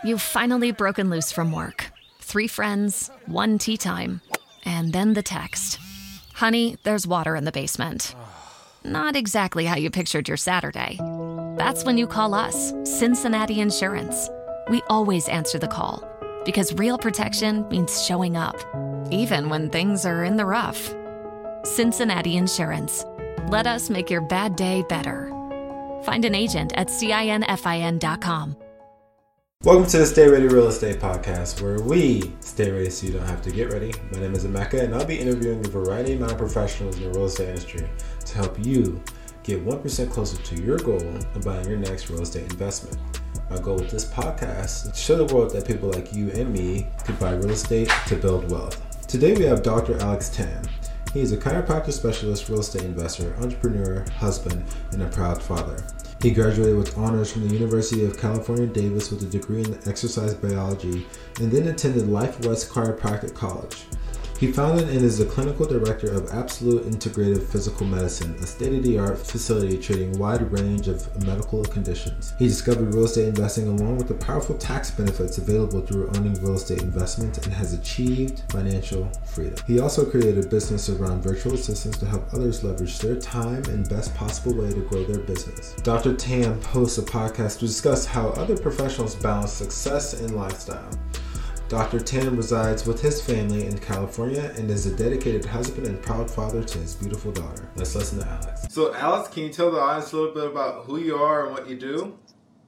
You've finally broken loose from work. 3 friends, 1 tea time, and then the text. Honey, there's water in the basement. Not exactly how you pictured your Saturday. That's when you call us, Cincinnati Insurance. We always answer the call because real protection means showing up, even when things are in the rough. Cincinnati Insurance. Let us make your bad day better. Find an agent at CINFIN.com. Welcome to the Stay Ready Real Estate Podcast, where we stay ready so you don't have to get ready. My name is Emeka, and I'll be interviewing a variety of non-professionals in the real estate industry to help you get 1% closer to your goal of buying your next real estate investment. My goal with this podcast is to show the world that people like you and me could buy real estate to build wealth. Today we have Dr. Alex Tam. He is a chiropractic specialist, real estate investor, entrepreneur, husband, and a proud father. He graduated with honors from the University of California, Davis with a degree in exercise biology and then attended Life West Chiropractic College. He founded and is the clinical director of Absolute Integrative Physical Medicine, a state-of-the-art facility treating a wide range of medical conditions. He discovered real estate investing along with the powerful tax benefits available through owning real estate investments and has achieved financial freedom. He also created a business around virtual assistants to help others leverage their time and best possible way to grow their business. Dr. Tam hosts a podcast to discuss how other professionals balance success and lifestyle. Dr. Tam resides with his family in California and is a dedicated husband and proud father to his beautiful daughter. Let's listen to Alex. So Alex, can you tell the audience a little bit about who you are and what you do?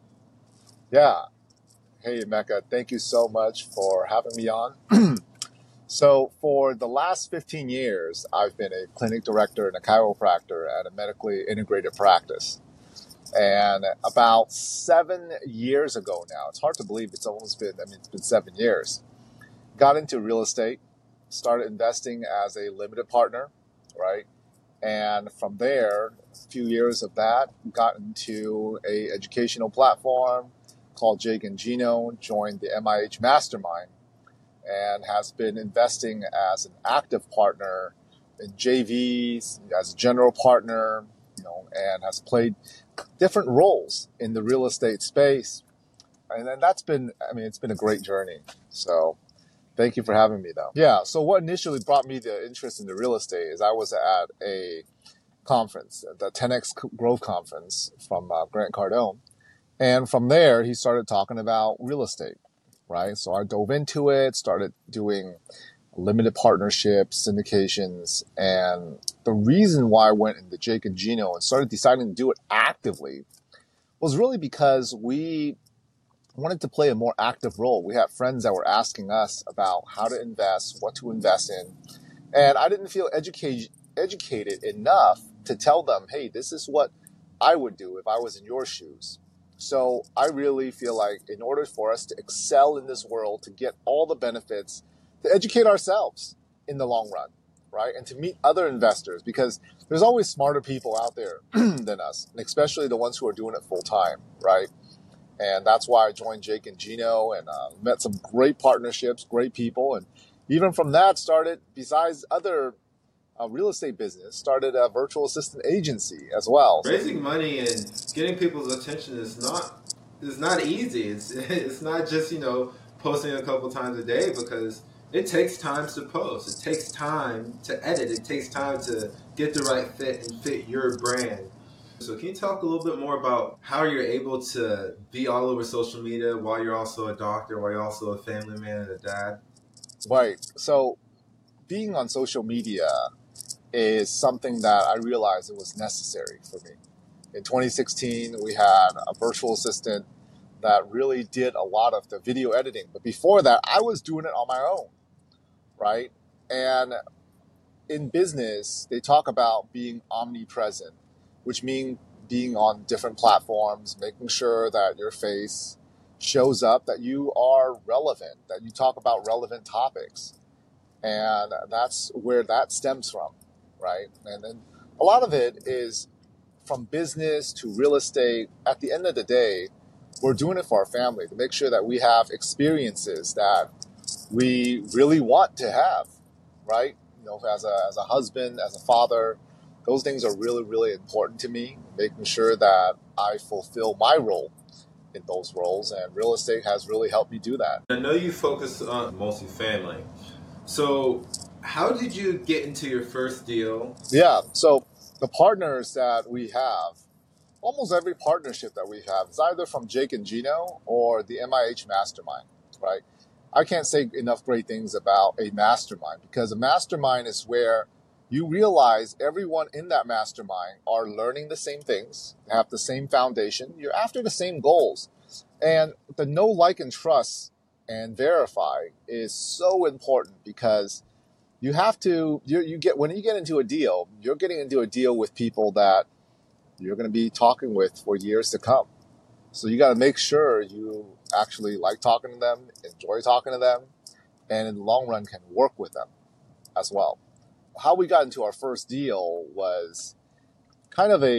Yeah. Hey, Emeka, thank you so much for having me on. So for the last 15 years, I've been a clinic director and a chiropractor at a medically integrated practice. And about 7 years ago now, it's hard to believe it's been 7 years, got into real estate, started investing as a limited partner, right? And from there, a few years of that, got into a educational platform called Jake and Gino, joined the MIH Mastermind, and has been investing as an active partner in JVs, as a general partner, and has played different roles in the real estate space. And then it's been a great journey. So thank you for having me though. Yeah. So what initially brought me the interest in the real estate is I was at a conference, the 10X Growth Conference from Grant Cardone. And from there, he started talking about real estate, right? So I dove into it, started doing limited partnerships, syndications, and the reason why I went into Jake and Gino and started deciding to do it actively was really because we wanted to play a more active role. We had friends that were asking us about how to invest, what to invest in, and I didn't feel educated enough to tell them, hey, this is what I would do if I was in your shoes. So I really feel like in order for us to excel in this world, to get all the benefits, to educate ourselves in the long run, right? And to meet other investors, because there's always smarter people out there than us, and especially the ones who are doing it full time, right? And that's why I joined Jake and Gino and met some great partnerships, great people. And even from that started, besides other real estate business, started a virtual assistant agency as well. Raising money and getting people's attention is not easy. It's not just, posting a couple times a day, because it takes time to post. It takes time to edit. It takes time to get the right fit and fit your brand. So can you talk a little bit more about how you're able to be all over social media while you're also a doctor, while you're also a family man and a dad? Right. So being on social media is something that I realized it was necessary for me. In 2016, we had a virtual assistant that really did a lot of the video editing. But before that, I was doing it on my own. Right? And in business, they talk about being omnipresent, which means being on different platforms, making sure that your face shows up, that you are relevant, that you talk about relevant topics. And that's where that stems from, right? And then a lot of it is from business to real estate. At the end of the day, we're doing it for our family to make sure that we have experiences that we really want to have, right? As a husband, as a father, those things are really, really important to me, making sure that I fulfill my role in those roles, and real estate has really helped me do that. I know you focus on multifamily. So how did you get into your first deal? Yeah, so the partners that we have, almost every partnership that we have is either from Jake and Gino or the MIH Mastermind, right? I can't say enough great things about a mastermind, because a mastermind is where you realize everyone in that mastermind are learning the same things, have the same foundation, you're after the same goals. And the know, like, and trust and verify is so important, because you have to, when you get into a deal, you're getting into a deal with people that you're going to be talking with for years to come. So you got to make sure you actually like talking to them, enjoy talking to them, and in the long run can work with them as well. How we got into our first deal was kind of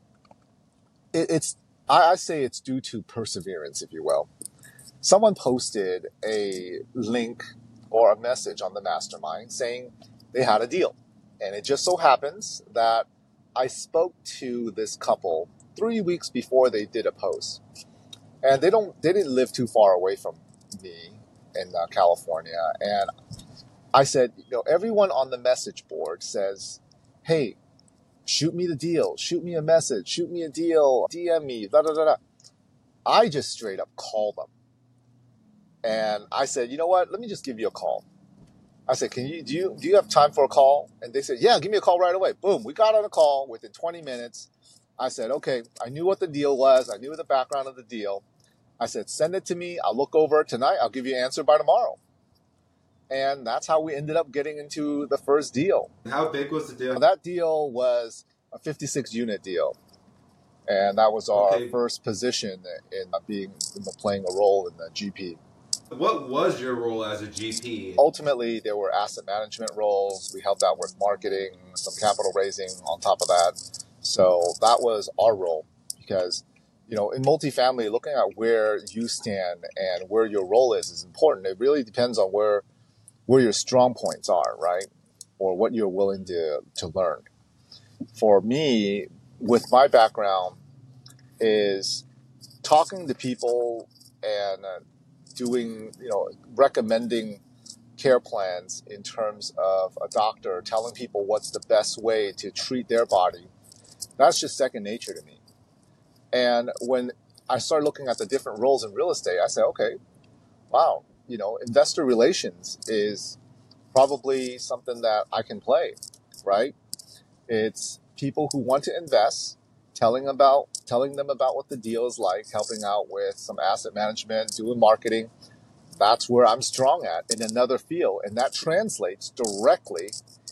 I say it's due to perseverance, if you will. Someone posted a link or a message on the mastermind saying they had a deal. And it just so happens that I spoke to this couple 3 weeks before they did a post. And they didn't live too far away from me in California. And I said, everyone on the message board says, hey, shoot me the deal, shoot me a message, shoot me a deal, DM me, da da da da. I just straight up called them. And I said, you know what? Let me just give you a call. I said, do you have time for a call? And they said, yeah, give me a call right away. Boom. We got on a call within 20 minutes. I said, okay, I knew what the deal was. I knew the background of the deal. I said, send it to me. I'll look over it tonight. I'll give you an answer by tomorrow. And that's how we ended up getting into the first deal. How big was the deal? That deal was a 56-unit deal. And that was our first position in playing a role in the GP. What was your role as a GP? Ultimately, there were asset management roles. We helped out with marketing, some capital raising on top of that. So that was our role, because, in multifamily, looking at where you stand and where your role is important. It really depends on where your strong points are, right? Or what you're willing to learn. For me, with my background, is talking to people and doing, recommending care plans in terms of a doctor, telling people what's the best way to treat their body. That's just second nature to me. And when I started looking at the different roles in real estate, I said, okay, wow, investor relations is probably something that I can play, right? It's people who want to invest, telling them about what the deal is like, helping out with some asset management, doing marketing. That's where I'm strong at in another field. And that translates directly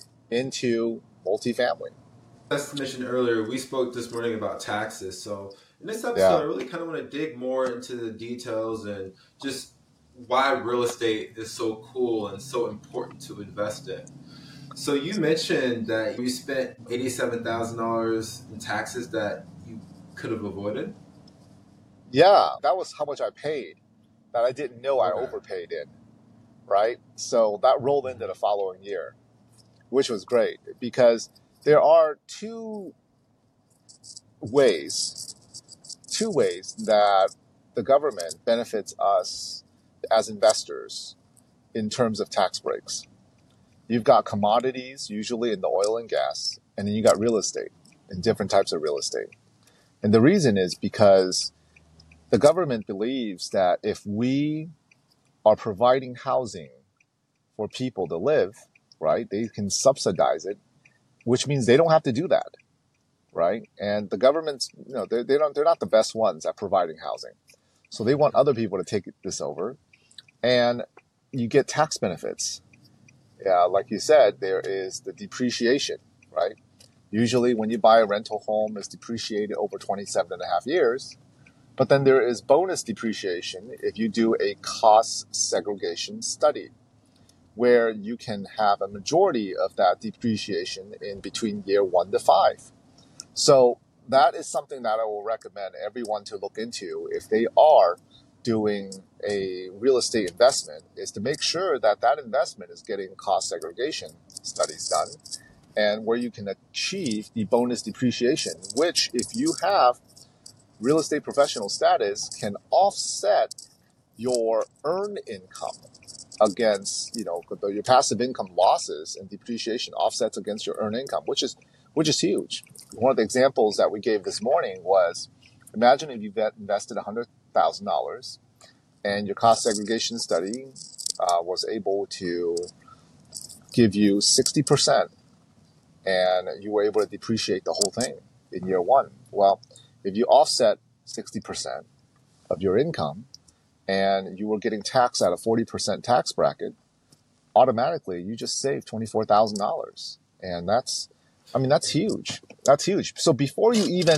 into multifamily. As mentioned earlier, we spoke this morning about taxes. So in this episode, I really kind of want to dig more into the details and just why real estate is so cool and so important to invest in. So you mentioned that you spent $87,000 in taxes that you could have avoided? Yeah, that was how much I paid that I didn't know I overpaid in, right? So that rolled into the following year, which was great, because there are two ways that the government benefits us as investors in terms of tax breaks. You've got commodities, usually in the oil and gas, and then you got real estate and different types of real estate. And the reason is because the government believes that if we are providing housing for people to live, right, they can subsidize it, which means they don't have to do that, right? And the government's, they're not the best ones at providing housing. So they want other people to take this over, and you get tax benefits. Yeah, like you said, there is the depreciation, right? Usually when you buy a rental home, it's depreciated over 27 and a half years. But then there is bonus depreciation if you do a cost segregation study, where you can have a majority of that depreciation in between year 1 to 5. So that is something that I will recommend everyone to look into if they are doing a real estate investment, is to make sure that that investment is getting cost segregation studies done, and where you can achieve the bonus depreciation, which if you have real estate professional status can offset your earned income against, your passive income losses and depreciation offsets against your earned income, which is huge. One of the examples that we gave this morning was, imagine if you invested $100,000 and your cost segregation study was able to give you 60%, and you were able to depreciate the whole thing in year one. Well, if you offset 60% of your income and you were getting taxed at a 40% tax bracket, automatically you just saved $24,000. And that's huge. That's huge. So before you even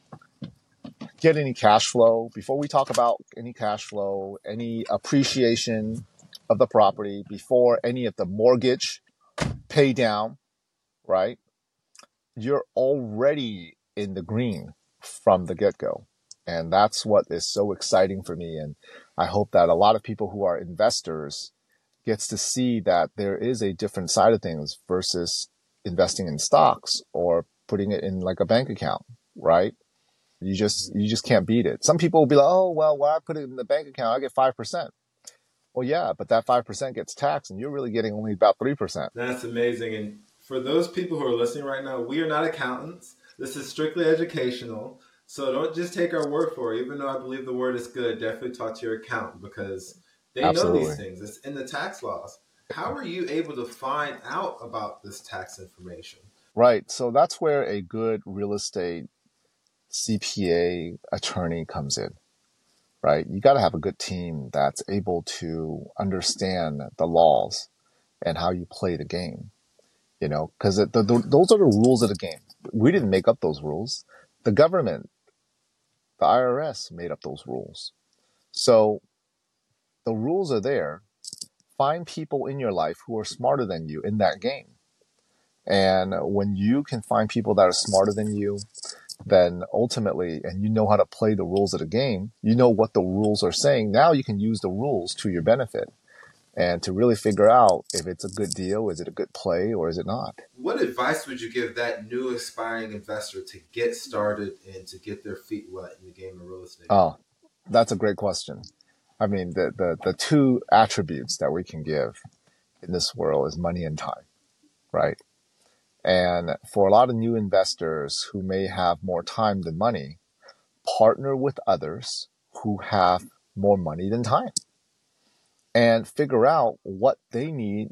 get any cash flow, before we talk about any cash flow, any appreciation of the property, before any of the mortgage pay down, right? You're already in the green from the get-go. And that's what is so exciting for me. And I hope that a lot of people who are investors gets to see that there is a different side of things versus investing in stocks or putting it in like a bank account, right? You just can't beat it. Some people will be like, oh, well, why I put it in the bank account, I get 5%. Well, yeah, but that 5% gets taxed and you're really getting only about 3%. That's amazing. And for those people who are listening right now, we are not accountants. This is strictly educational. So don't just take our word for it. Even though I believe the word is good, definitely talk to your accountant because they Absolutely know these things. It's in the tax laws. How are you able to find out about this tax information? Right. So that's where a good real estate CPA attorney comes in, right? You got to have a good team that's able to understand the laws and how you play the game, because those are the rules of the game. We didn't make up those rules. The government, the IRS made up those rules. So the rules are there. Find people in your life who are smarter than you in that game. And when you can find people that are smarter than you, then ultimately, and you know how to play the rules of the game, you know what the rules are saying. Now you can use the rules to your benefit and to really figure out if it's a good deal, is it a good play, or is it not? What advice would you give that new aspiring investor to get started and to get their feet wet in the game of real estate? Oh, that's a great question. I mean, the two attributes that we can give in this world is money and time, right? And for a lot of new investors who may have more time than money, partner with others who have more money than time and figure out what they need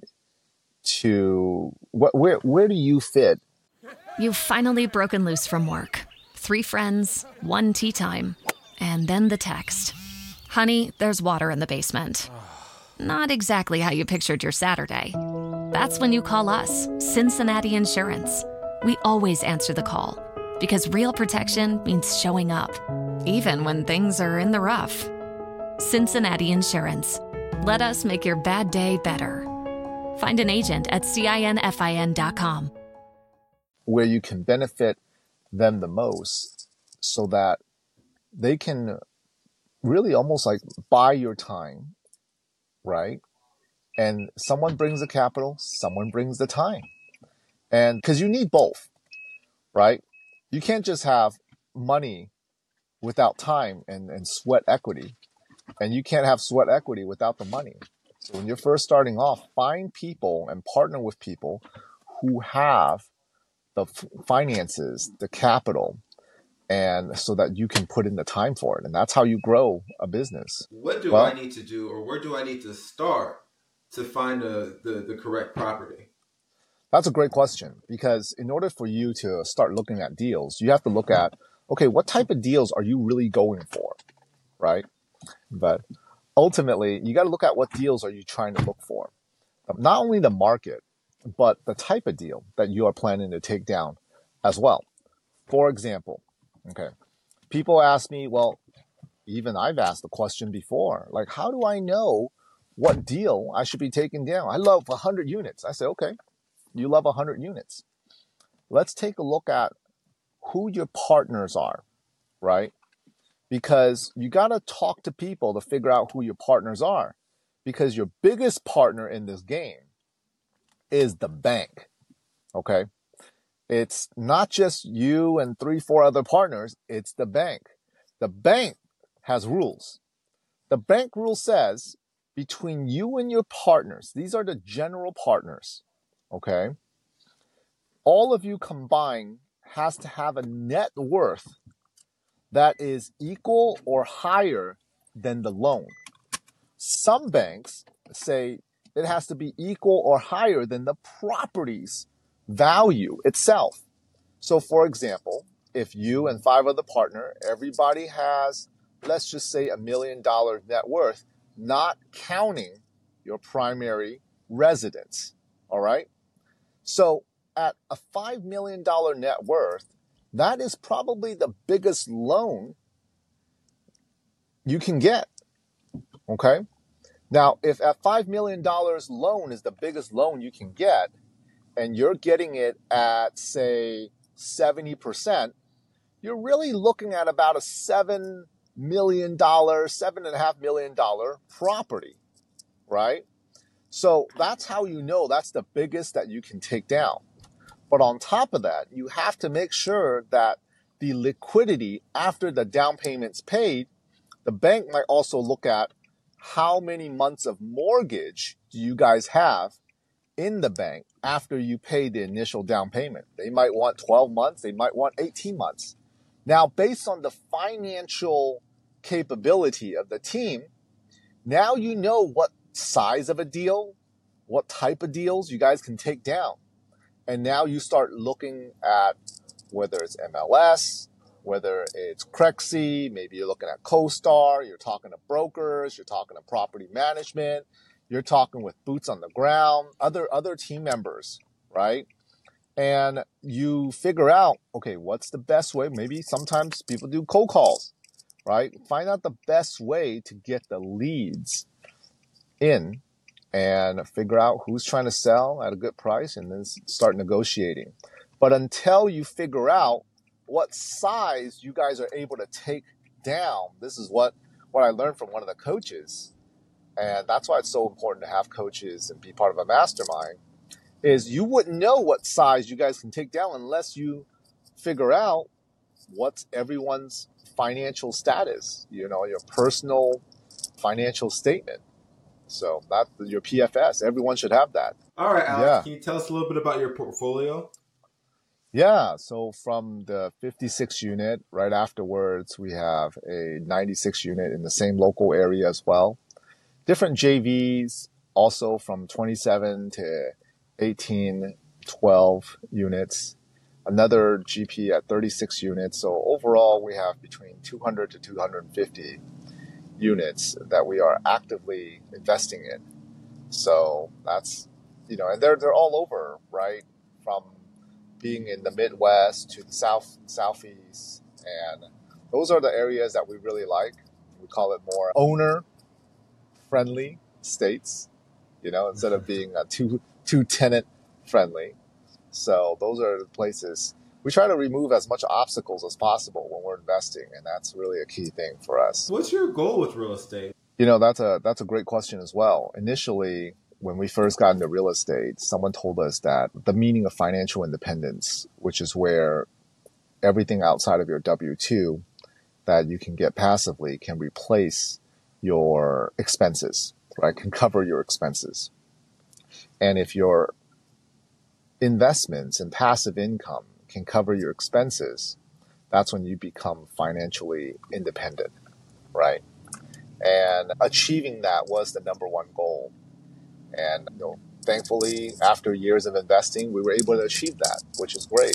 to, where do you fit? You've finally broken loose from work. 3 friends, 1 tea time, and then the text. Honey, there's water in the basement. Not exactly how you pictured your Saturday. That's when you call us, Cincinnati Insurance. We always answer the call because real protection means showing up, even when things are in the rough. Cincinnati Insurance. Let us make your bad day better. Find an agent at CINFIN.com. Where you can benefit them the most so that they can really almost like buy your time, right? And someone brings the capital, someone brings the time. And because you need both, right? You can't just have money without time and sweat equity. And you can't have sweat equity without the money. So when you're first starting off, find people and partner with people who have the finances, the capital, and so that you can put in the time for it. And that's how you grow a business. What do I need to do, or where do I need to start to find the correct property? That's a great question, because in order for you to start looking at deals, you have to look at, okay, what type of deals are you really going for, right? But ultimately, you got to look at what deals are you trying to look for. Not only the market, but the type of deal that you are planning to take down as well. For example, okay, people ask me, well, even I've asked the question before, like, how do I know what deal I should be taking down? I love 100 units. I say, okay, you love 100 units. Let's take a look at who your partners are, right? Because you got to talk to people to figure out who your partners are. Because your biggest partner in this game is the bank, okay? It's not just you and 3-4 other partners, it's the bank. The bank has rules. The bank rule says between you and your partners, these are the general partners, okay? All of you combined has to have a net worth that is equal or higher than the loan. Some banks say it has to be equal or higher than the property's value itself. So for example, if you and 5 other partners, everybody has, let's just say $1 million net worth, not counting your primary residence, all right? So at a $5 million net worth, that is probably the biggest loan you can get, okay? Now, if at $5 million loan is the biggest loan you can get, and you're getting it at, say, 70%, you're really looking at about a $7 million, $7.5 million property, right? So that's how you know that's the biggest that you can take down. But on top of that, you have to make sure that the liquidity after the down payment's paid, the bank might also look at how many months of mortgage do you guys have in the bank after you pay the initial down payment. They might want 12 months. They might want 18 months. Now, based on the financial capability of the team, now you know what size of a deal, what type of deals you guys can take down. And now you start looking at whether it's MLS, whether it's Crexi, maybe you're looking at CoStar, you're talking to brokers, you're talking to property management, you're talking with boots on the ground, other team members, right? And you figure out, okay, what's the best way? Maybe sometimes people do cold calls, right? Find out the best way to get the leads in and figure out who's trying to sell at a good price and then start negotiating. But until you figure out what size you guys are able to take down, this is what I learned from one of the coaches. And that's why it's so important to have coaches and be part of a mastermind, is you wouldn't know what size you guys can take down unless you figure out what's everyone's financial status, you know, your personal financial statement. So that's your PFS. Everyone should have that. All right, Alex, Can you tell us a little bit about your portfolio? Yeah, so from the 56 unit, right afterwards, we have a 96 unit in the same local area as well. Different JVs, also from 27 to 18, 12 units. Another GP at 36 units. So overall, we have between 200 to 250 units that we are actively investing in. So that's, you know, and they're all over, right? From being in the Midwest to the Southeast. And those are the areas that we really like. We call it more owner-friendly states, you know, instead of being two tenant friendly. So those are the places we try to remove as much obstacles as possible when we're investing, and that's really a key thing for us. What's your goal with real estate? You know, that's a great question as well. Initially, when we first got into real estate, someone told us that the meaning of financial independence, which is where everything outside of your W-2 that you can get passively can replace your expenses, right? Can cover your expenses. And if your investments and passive income can cover your expenses, that's when you become financially independent, right? And achieving that was the number one goal. And you know, thankfully, after years of investing, we were able to achieve that, which is great.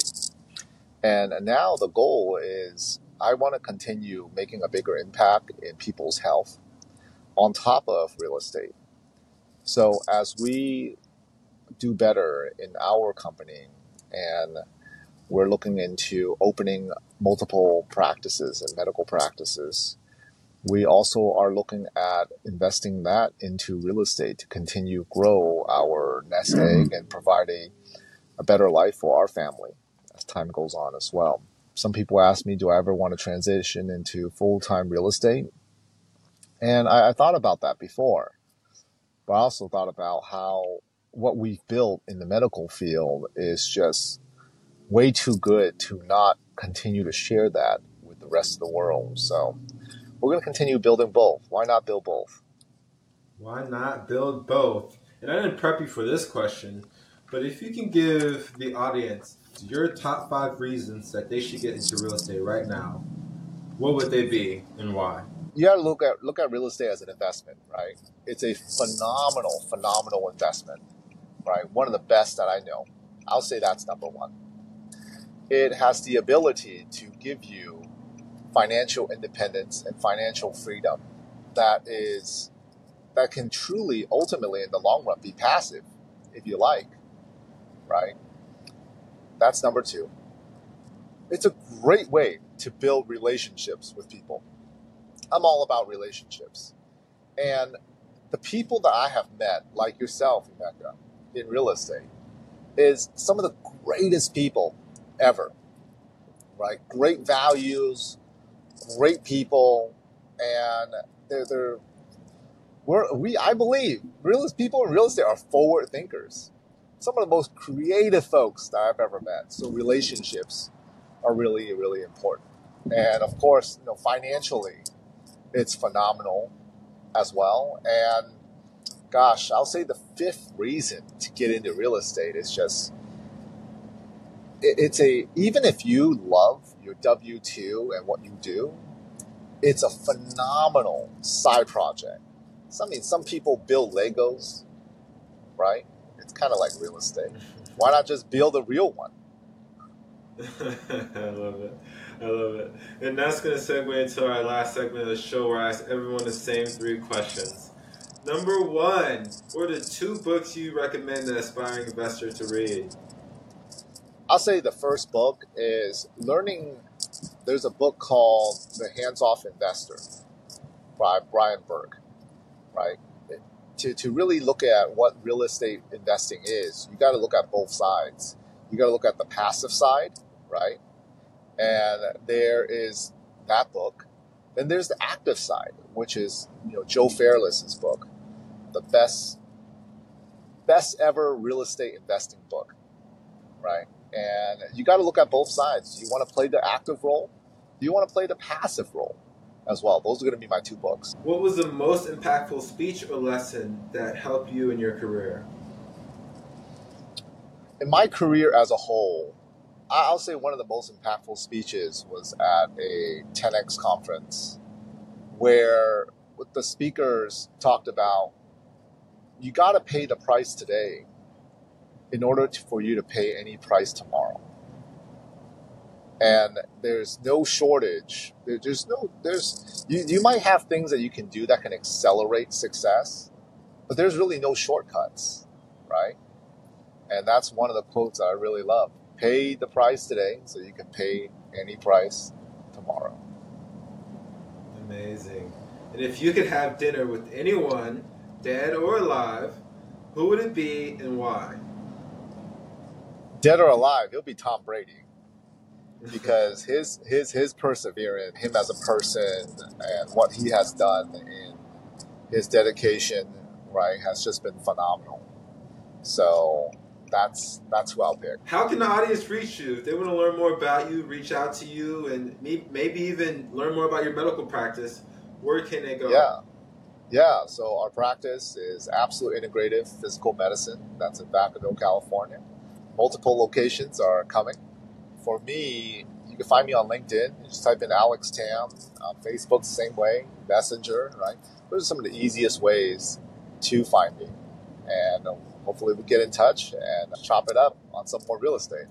And now the goal is I want to continue making a bigger impact in people's health on top of real estate. So as we do better in our company and we're looking into opening multiple practices and medical practices, we also are looking at investing that into real estate to continue grow our nest egg and provide a better life for our family as time goes on as well. Some people ask me, do I ever want to transition into full-time real estate? And I thought about that before, but I also thought about how what we've built in the medical field is just way too good to not continue to share that with the the rest of the world. So we're going to continue building both. Why not build both? Why not build both? And I didn't prep you for this question, but if you can give the audience your top 5 reasons that they should get into real estate right now, what would they be and why? You got to look at real estate as an investment, right? It's a phenomenal investment, right? One of the best that I know. I'll say that's number one. It has the ability to give you financial independence and financial freedom that can truly, ultimately, in the long run, be passive, if you like, right? That's number 2. It's a great way to build relationships with people. I'm all about relationships. And the people that I have met, like yourself, Emeka, in real estate, is some of the greatest people ever, right? Great values, great people, and I believe people in real estate are forward thinkers. Some of the most creative folks that I've ever met. So relationships are really, really important. And of course, financially, it's phenomenal as well. And gosh, I'll say the 5th reason to get into real estate is just, even if you love your W-2 and what you do, it's a phenomenal side project. Some people build Legos, right? It's kind of like real estate. Why not just build a real one? I love it. And that's going to segue into our last segment of the show where I ask everyone the same 3 questions. Number 1, what are the 2 books you recommend an aspiring investor to read? I'll say the first book is there's a book called The Hands-Off Investor by Brian Burke, right? To really look at what real estate investing is, you got to look at both sides. You got to look at the passive side, right? And there is that book. Then there's the active side, which is Joe Fairless's book, the best ever real estate investing book, right? And you got to look at both sides. Do you want to play the active role? Do you want to play the passive role as well? Those are going to be my 2 books. What was the most impactful speech or lesson that helped you in your career? In my career as a whole, I'll say one of the most impactful speeches was at a 10X conference where the speakers talked about you got to pay the price today in order for you to pay any price tomorrow. And there's no shortage. You might have things that you can do that can accelerate success, but there's really no shortcuts, right? And that's one of the quotes that I really love. Pay the price today so you can pay any price tomorrow. Amazing. And if you could have dinner with anyone, dead or alive, who would it be and why? Dead or alive, it'll be Tom Brady. Because his perseverance, him as a person, and what he has done in his dedication, right, has just been phenomenal. So that's who I'll pick. How can the audience reach you? If they want to learn more about you, reach out to you, and maybe even learn more about your medical practice, where can they go? Yeah. So our practice is Absolute Integrative Physical Medicine. That's in Vacaville, California. Multiple locations are coming. For me, you can find me on LinkedIn. You just type in Alex Tam. Facebook, the same way. Messenger, right? Those are some of the easiest ways to find me. And hopefully we get in touch and chop it up on some more real estate.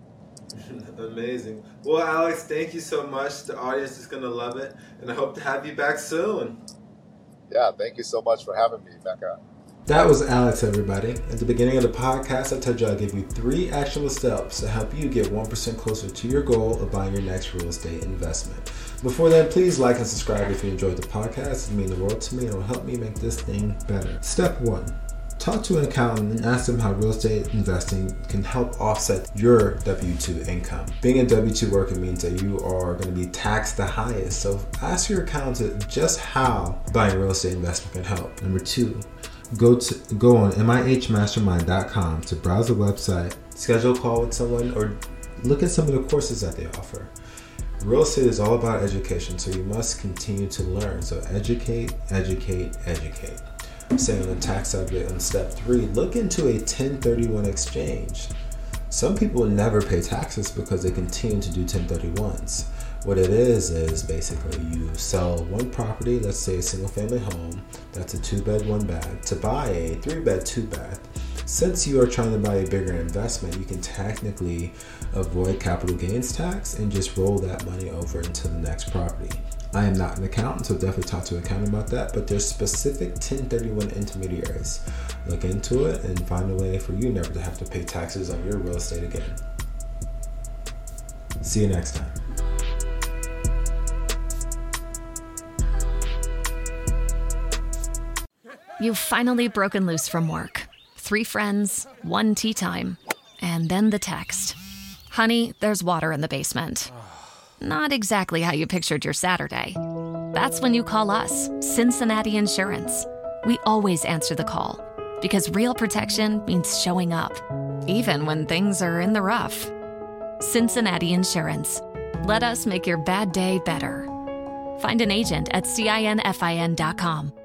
Amazing. Well, Alex, thank you so much. The audience is going to love it. And I hope to have you back soon. Yeah, thank you so much for having me, Becca. That was Alex, everybody. At the beginning of the podcast, I told you I'd give you 3 actionable steps to help you get 1% closer to your goal of buying your next real estate investment. Before that, please like and subscribe if you enjoyed the podcast. It means the world to me and it will help me make this thing better. Step 1. Talk to an accountant and ask them how real estate investing can help offset your W-2 income. Being a W-2 worker means that you are going to be taxed the highest. So ask your accountant just how buying real estate investment can help. Number 2. Go on mihmastermind.com to browse the website, schedule a call with someone, or look at some of the courses that they offer. Real estate is all about education, so you must continue to learn. So educate, educate, educate. Say on the tax subject on step 3, look into a 1031 exchange. Some people never pay taxes because they continue to do 1031s. What it is basically you sell one property, let's say a single family home, that's a 2-bed, 1-bath, to buy a 3-bed, 2-bath. Since you are trying to buy a bigger investment, you can technically avoid capital gains tax and just roll that money over into the next property. I am not an accountant, so definitely talk to an accountant about that, but there's specific 1031 intermediaries. Look into it and find a way for you never to have to pay taxes on your real estate again. See you next time. You've finally broken loose from work. 3 friends, 1 tea time, and then the text. Honey, there's water in the basement. Not exactly how you pictured your Saturday. That's when you call us, Cincinnati Insurance. We always answer the call because real protection means showing up, even when things are in the rough. Cincinnati Insurance. Let us make your bad day better. Find an agent at CINFIN.com.